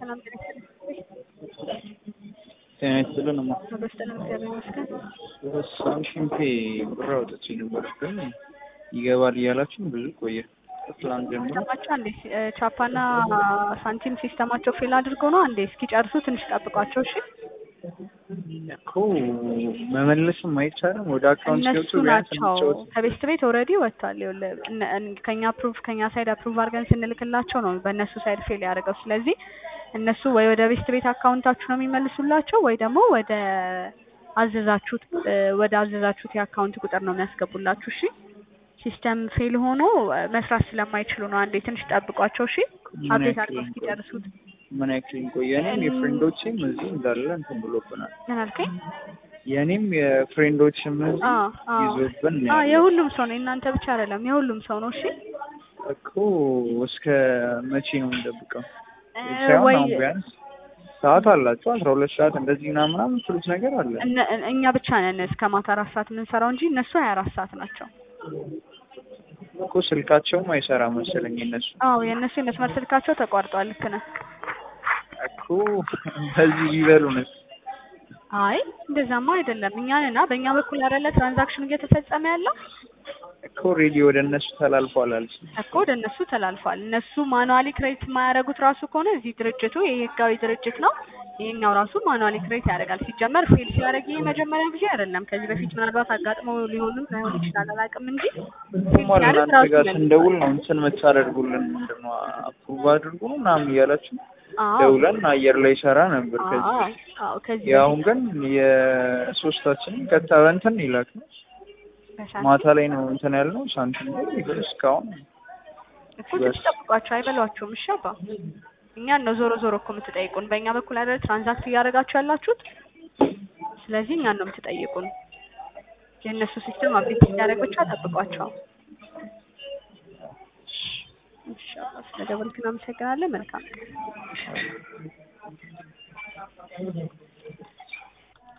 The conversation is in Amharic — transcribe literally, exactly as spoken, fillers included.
ሰላም ጤና ጤና ይስጥልን እማ። በስተለም እግዚአብሔር ይመስገን። ሳምሽን ፔ ብር አውጥቼ ነበር ግን ይገባል እያላችሁ ብዙ ቆየ። ከትላንት ጀምሮ ሲስተማቸው አንዴ ቻፓና ሳንቲም ሲስተማቸው ፌል አድርጎ ነው። አንዴ እስኪጨርሱ ትንሽ ጠብቋቸው እሺ። እኮ መመለስም አይቻልም። ወደ አካውንት እነሱ ገብቶ ቢያንስ ናቸው እንጫወት። ከቤስት ቤት ኦልሬዲ ወጥቷል። ይኸውልህ እነ- እን- ከኛ አፕሩቭ ከኛ ሳይድ አፕሩቭ አድርገን ስንልክላቸው ነው በእነሱ ሳይድ ፌል ያደርገው። ስለዚህ እነሱ ወይ ወደ ቤስት ቤት አካውንታችሁ ነው የሚመልሱላቸው ወይ ደግሞ ወደ አዘዛችሁት እ፣ ወደ አዘዛችሁት የአካውንት ቁጥር ነው የሚያስገቡላችሁ። እሺ ሲስተም ፌል ሆኖ እ፣ መስራት ስለማይችሉ ነው። አንዴ ትንሽ ጠብቋቸው እሺ። ምን አፕዴት ያክል አድርገው እንቆይ? እስኪጨርሱት። ምን ያክል እንቆይ? የኔም የፍሬንዶቼም እዚህ እንዳለ እንትን ብሎብናል። ምን አልከኝ? የኔም የፍሬንዶችም እዚህ አዎ አዎ ይዞብን ነው አዎ ያለው። የሁሉም ሰው ነው፣ የእናንተ ብቻ አይደለም፣ የሁሉም ሰው ነው። እሺ እኮ እስከ መቼ ነው የምንጠብቀው? እ፣ ሳይሆን ወይ አሁን ቢያንስ ሰዓት አላቸው አስራ ሁለት ሰዓት እንደዚህ ምናምን ምናምን የምትሉት ነገር አለ እነ- እኛ ብቻ ነን እስከ ማታ አራት ሰዓት የምንሰራው እንጂ እነሱ ሀያ አራት ሰዓት ናቸው። እኮ ስልካቸውም አይሰራ መሰለኝ እነሱ አዎ የእነሱ የመስመር ስልካቸው ተቋርጧል። ልክ ነህ። እኮ በዚህ ቢበሉንስ? አይ እንደዛማ አይደለም። እኛንና በእኛ በኩል አይደለ ትራንዛክሽኑ እየተፈጸመ ያለው እኮ ሬዲ ወደ እነሱ ተላልፏል አልሽ እኮ ወደ እነሱ ተላልፏል። እነሱ ማኑዋሊ ክሬት የማያደርጉት ራሱ ከሆነ እዚህ ድርጅቱ ይሄ ህጋዊ ድርጅት ነው። ይሄኛው ራሱ ማኑዋሊ ክሬት ያደርጋል። ሲጀመር ፌል ሲያደርግ ይሄ መጀመሪያ ጊዜ አይደለም። ከዚህ በፊት ምናልባት አጋጥሞ ሊሆንም ላይሆን ይችላል፣ አላውቅም እንጂ ፌል ማለት ሲያደርግ እናንተ ራሱ ጋር ይመልሳል። ስንደውል ነው እንትን የምታደርጉልን ምንድን ነው አፕሩቭ አድርጉ ምናምን እያላችሁ አዎ ደውለን አየር ላይ ሰራ ነበር ከዚህ አዎ በፊት። አዎ ከዚህ ያሁን በፊት ግን የሶስታችንም ቀጥታ በእንትን ይላክ ነው በሳንቲም ማታ ላይ ነው እንትን ያልነው ሳንቲም ግን እስካሁን እኮ ትንሽ ጠብቋቸው፣ አይበሏቸውም። እሺ አባ እኛን ነው ዞሮ ዞሮ እኮ የምትጠይቁን። በእኛ በኩል አይደል ትራንዛክት እያደረጋችሁ ያላችሁት። ስለዚህ እኛን ነው የምትጠይቁን። የእነሱ ሲስተም አፕዴት ሲያደርግ ብቻ ጠብቋቸው። እሺ አባ ስለደወልክ እናመሰግናለን። መልካም